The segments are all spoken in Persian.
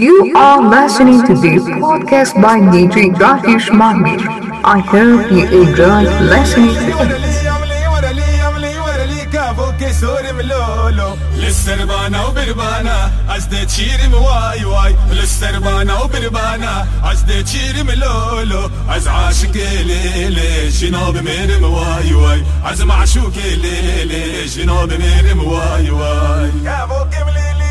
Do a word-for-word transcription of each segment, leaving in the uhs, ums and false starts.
You are listening to the podcast by D J Rakesh Mahmir. I hope you enjoy listening to it. سوري ملولو للسربانة وبربانة عزدي تشيري مواي واي للسربانة وبربانة عزدي تشيري ملولو عز عاشق ليلي جنوب مير مواي واي عز معشوق ليلي جنوب مير مواي واي يا بوكي مليلي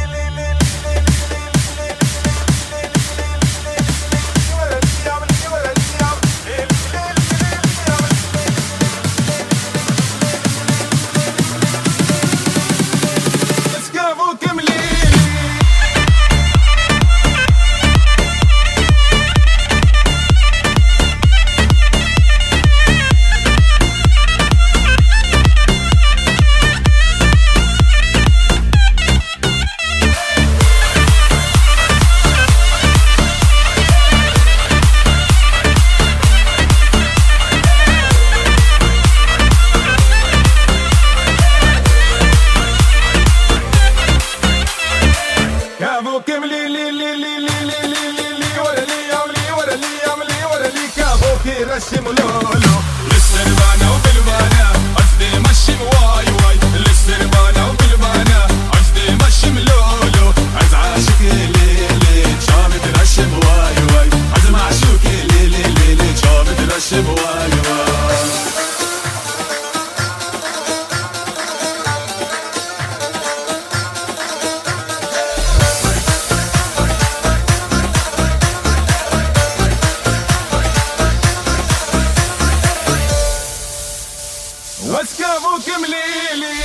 رسم لولو للسربانة وبالبانة عزدي مشي مواي واي للسربانة وبالبانة عزدي مشي ملولو عز عاشق ليلي شامت رشم واي واي عز معشوق ليلي ليلي شامت رشم واي واي واسكافوك مليلي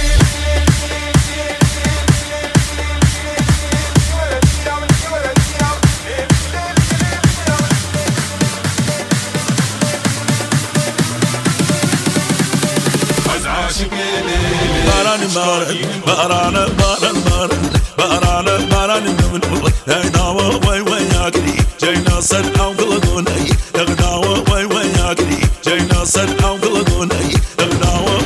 باران باران باران باران باران باران من هاي داوا وي وي ياكري جاينا سد او قلقوني دغداوا وي وي ياكري جاينا سد او قلقوني دغداوا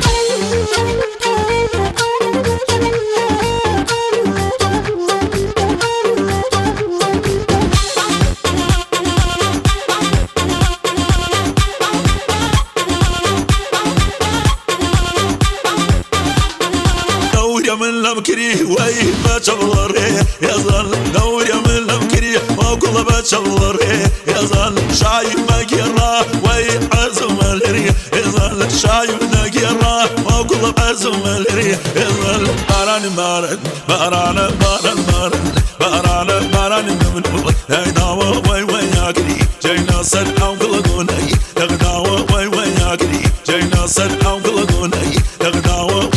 من لمكري وي بتشغلري يزال دوري من لمكري وكل بتشغلري يزال شايف مكيرا وي عزم الري يزال شايف مكيرا وكل عزم الري يزال باران باران باران باران باران باران باران من هاي داوا وي وي ياكري جاينا سد او قلقوني دغداوا وي وي ياكري جاينا سد او قلقوني دغداوا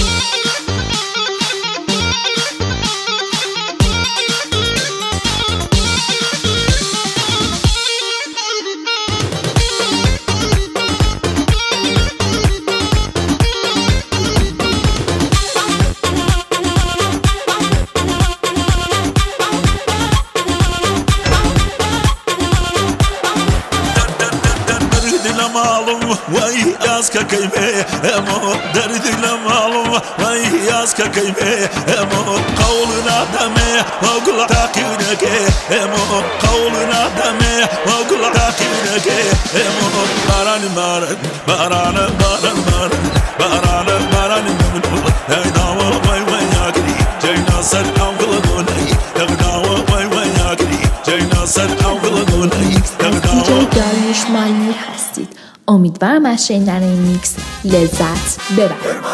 وي ياسك كيمه امو درد لمالو وي ياسك كيمه امو قولنا دمه وقل تاكينك امو قولنا دمه وقل تاكينك امو باران باران باران باران باران باران باران من هاي داوا وي وي ياكري جاينا سد او قلقوني دغداوا وي وي ياكري جاينا سد او قلقوني دغداوا دی جی داریوش مالمیر هستید. امیدوارم از شنیدن این میکس لذت ببرید.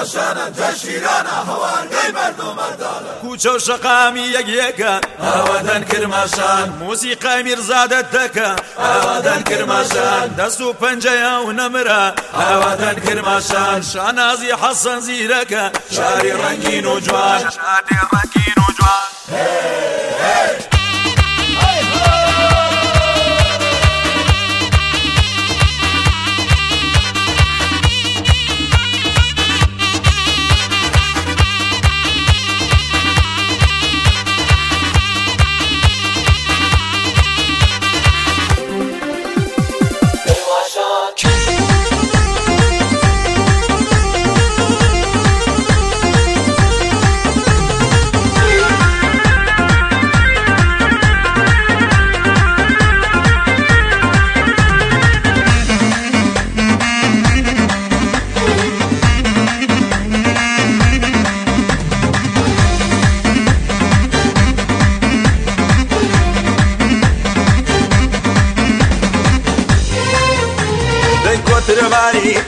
کوچه و شقامی یک یکا آوادن کرماشان موسیقای میرزادت دکا آوادن کرماشان دست و پنجه و نمرا آوادن کرماشان شانازی حسن زیرکا شاری رنگین و جوان شاری رنگین و جوان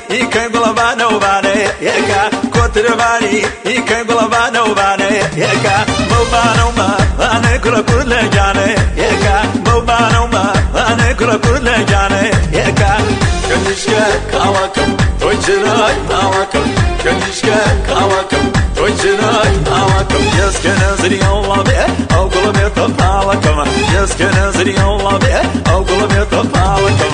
يكن قلبانا وباني يكا كتر باني يكن قلبانا وباني يكا موبانا وما أنا كل كل جاني يكا موبانا وما أنا كل كل جاني يكا كنيشكا كواكب توجراي كواكب كنيشكا كواكب توجراي كواكب يسكن نزري الله بيه أو قلبي طفالكم يسكن نزري الله بيه أو قلبي طفالكم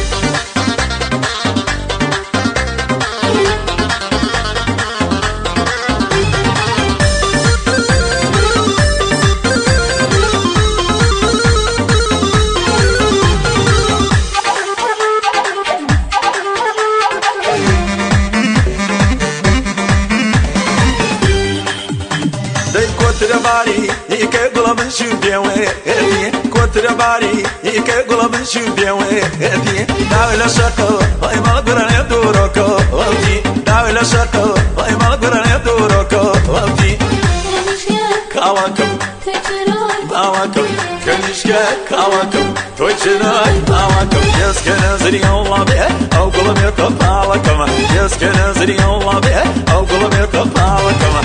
bari ike gula min shu bienwe edi kotra bari ike gula min shu bienwe edi dawla shako ay malgura ne duroko odi dawla shako ay malgura ne duroko odi kawakam kawakam kanishka kawakam toychiray kawakam yaskana zri Allah be aw gula me tapala kama yaskana zri Allah be aw gula me tapala kama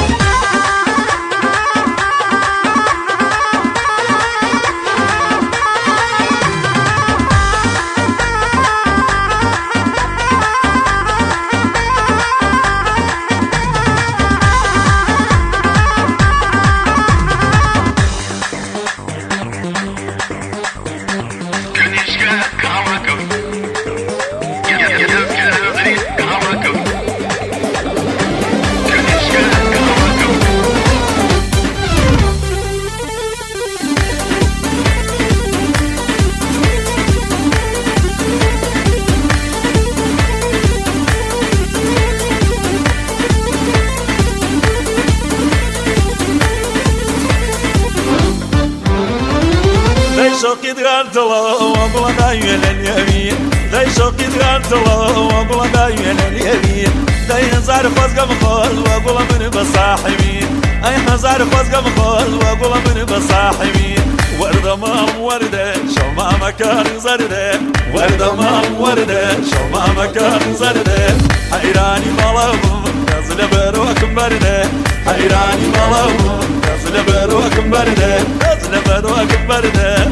شوقي تغرت الله وابلا دايما اليمين داي شوقي تغرت الله وابلا دايما اليمين داي هزار خوزقة مخول وابلا من بصاحبين اي هزار خوزقة مخول وابلا من بصاحبين وردة مام وردة شو ما مكان زردة وردة مام وردة شو ما مكان زردة حيراني مالهم نازل بروكم بردة حيراني مالهم نازل بروكم بردة نازل بروكم بردة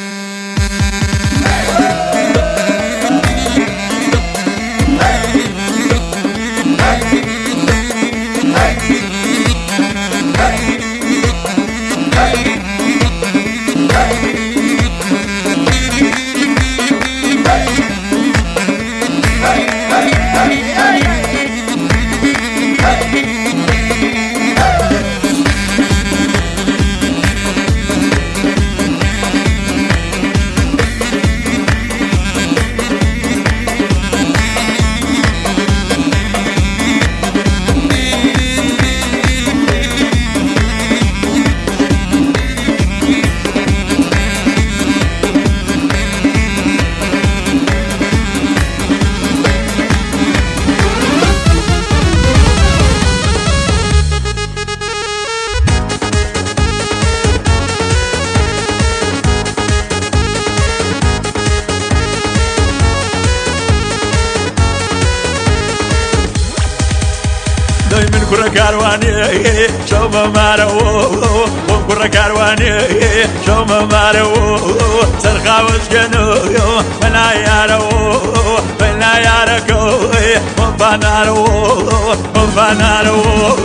من كرة كارواني شو ما مارو من كرة كارواني شو ما مارو سرخا وشكنو من عيارو من عياركو من فنارو من فنارو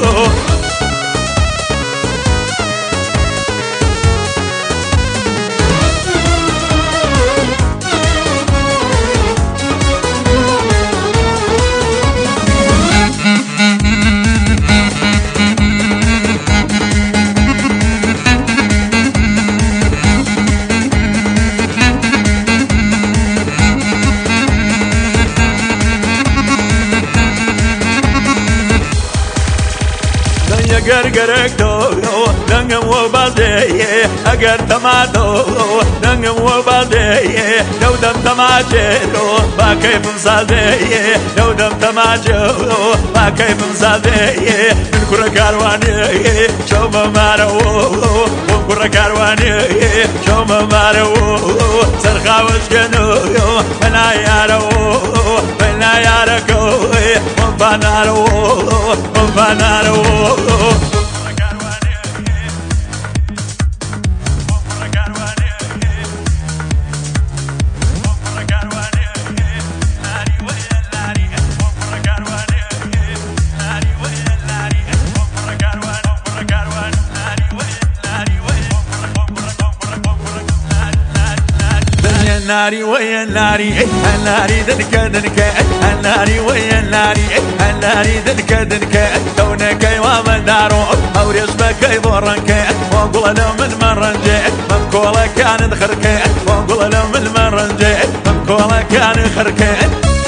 اگر گرگتو دنگم و بازه اگر تماتو دنگم و بازه نودم تماچه رو با کیفم سازه نودم تماچه رو با کیفم سازه من کره کاروانی شوم مارو من کره کاروانی شوم مارو سرخاوش کنو من عیارو من عیارکو بانارو بانارو الناري ويا الناري الناري دنك دنك الناري ويا الناري الناري دنك دنك دونك ومن دارو او رسمك يضرنك وقول له من مرنجي من كولا كان دخرك وقول له من مرنجي من كولا كان خرك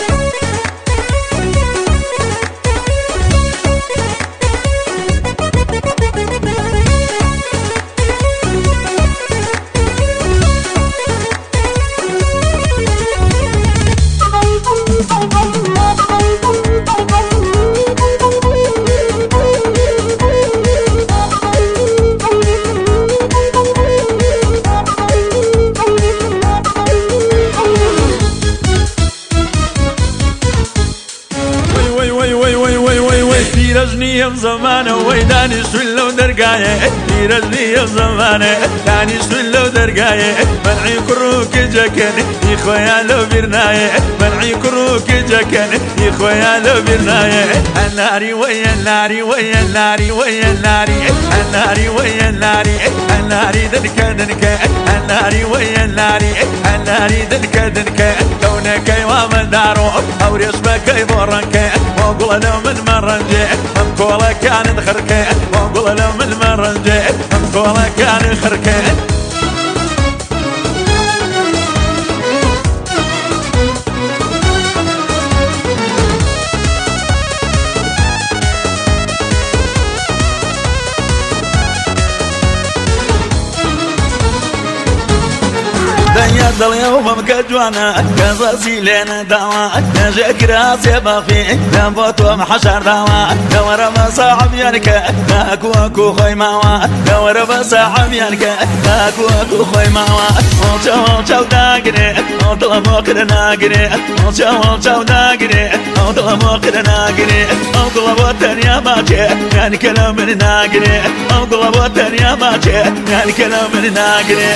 رجني زمانه ويداني سلو درقايه رجني زمانه داني سلو درقايه منعي كروك جكن يخويا لو برنايه منعي كروك جكن يخويا لو برنايه الناري ويا الناري ويا الناري ويا الناري الناري ويا الناري الناري دنك دنك الناري ويا الناري الناري دنك دنك دونك ومن دارو او رسمك يضرنك وقول له من مرنجي من كولا كان دخرك وقول له من مرنجي من كولا كان خرك دنيا اليوم مكجوانا كزاسي لنا دعوة نجاك راسي بافي نبوت ومحشر دعوة دور بصاحب يانك ناكو اكو خوي ماوا دور بصاحب يانك ناكو اكو خوي ماوا وشاو وشاو داقري وطلب وقر ناقري وشاو وشاو داقري وطلب وقر ناقري وطلب وطنيا باجي يعني كلام ناقري وطلب وطنيا باجي يعني كلام ناقري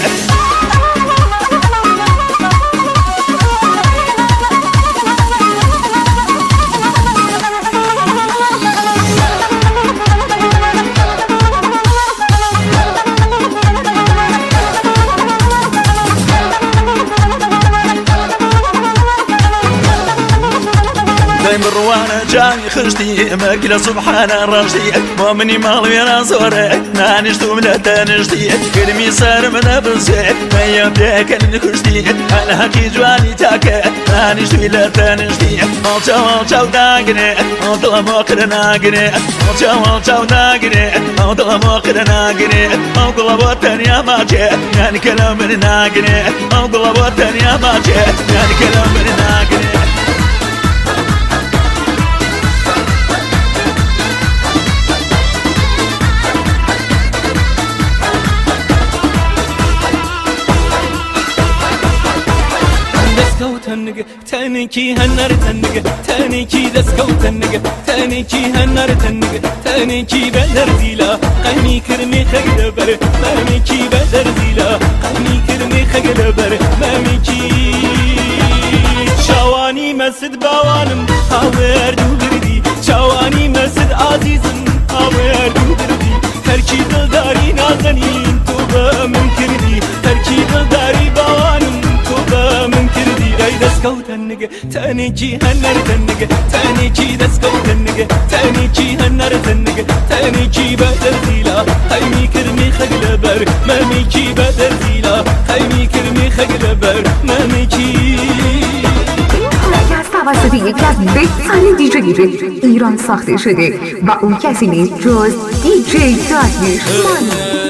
مروانة جاني خشتي ماكلة سبحان الرشدي مؤمني مالوي انا صوري نانشتو ملا تانشتي كلمي صار من ابنسي ما يبداك الكشتي انا هكي جواني تاكا نانشتو ملا تانشتي اوشاو اوشاو داقني اوطلا موقر ناقني اوشاو اوشاو داقني اوطلا موقر ناقني اوقلا بوطن يا ماجي يعني كلام من ناقني اوقلا بوطن يا ماجي يعني كلام من ناقني تنق تانيكي هنر تنق تانيكي دسكو تنق تانيكي هنر تنق تانيكي بدر زيلا قني كرمي خقلبر ماميكي بدر زيلا قني كرمي خقلبر ماميكي شواني مسد باوانم هاور دوغردي شواني مسد عزيزم هاور دوغردي تركي دلداري نازنين توبا من كردي تركي دلداري باوانم توبا من كردي دسكو تنق تانيكي هنر تنق تانيكي دسكو تنق تانيكي هنر تنق تانيكي بدر زيلا قيمي كرمي خقلبر ماميكي بدر زيلا قيمي كرمي خقلبر ماميكي توسط یکی از بهترین دیجی ایران ساخته شده و اون کسی نیست جز دیجی داریوش مامی.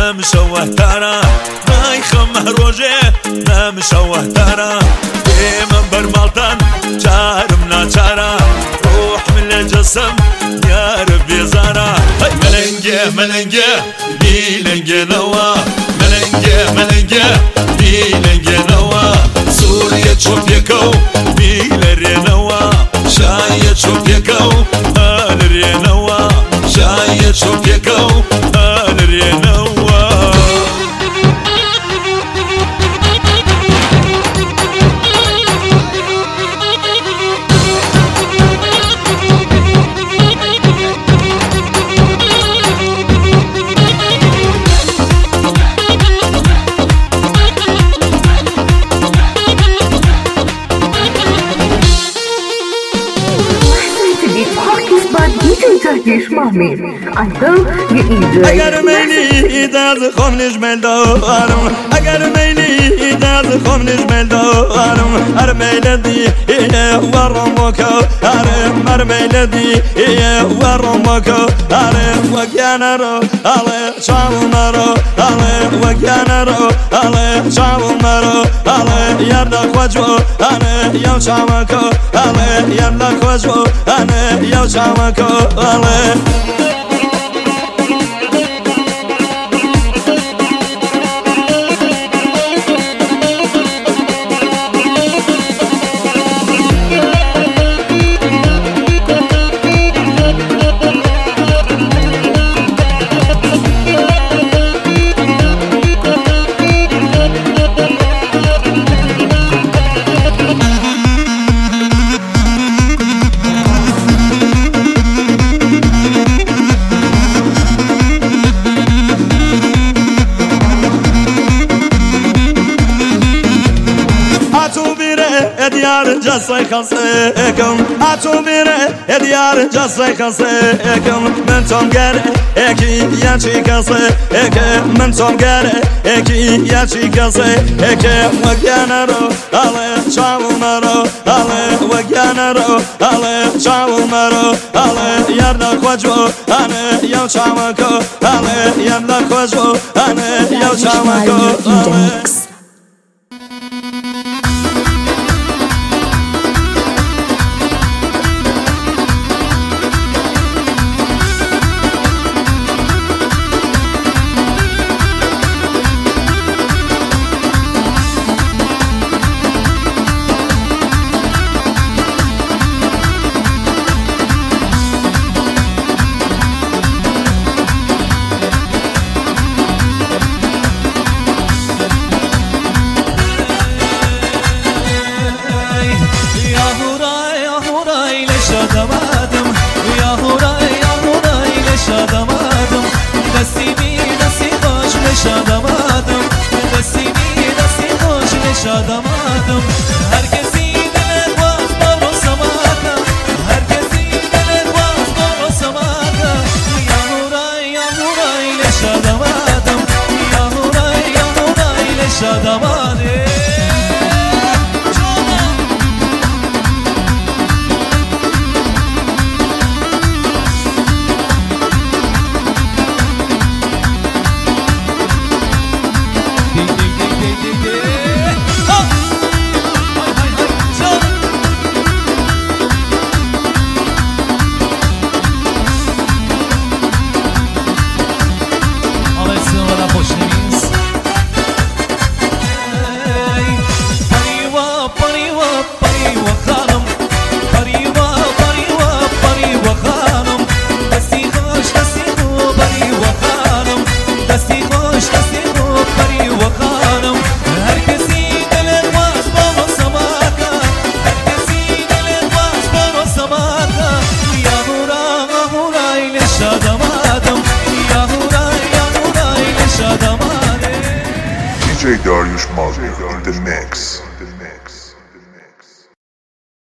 نمشوه ترى راي خمه روجه نمشوه ترى من برمالتان جارم ناچارا روح من الجسم يا ربي زارا ملنجه ملنجه بيلنجه نوا ملنجه ملنجه بيلنجه نوا سوريا تشوفيكو بيلري نوا شاية تشوفيكو الري نوا شاية تشوفيكو الري نوا I hope you enjoy. اگر میلی داد خم نجمل دارم اگر میلی داد خم نجمل دارم هر میلدی ورمك هرم هر میلدی ورمك هرم وجانا رو على شعب مرو على وجانا رو على شعب مرو على يردك وجهه أنا يا شعبك على يردك وجهه أنا يا شعبك على ديار جسي خسيكم عطو بيره ديار جسي خسيكم من توم گره اكي ياشي خسيكم من توم گره اكي ياشي خسيكم وگانا رو على شعب مرو على وگانا رو على شعب مرو على يردك وجهه انا يا شعبك على يردك وجهه انا يا شعبك شادمادم دستی بی دستی خوش شادمادم هر کسی دلت باز برو سماکا هر کسی دلت باز برو سماکا یا هورای یا هورای لشادمادم یا هورای یا هورای لشادمادم D J Dariush Mazmir in the mix.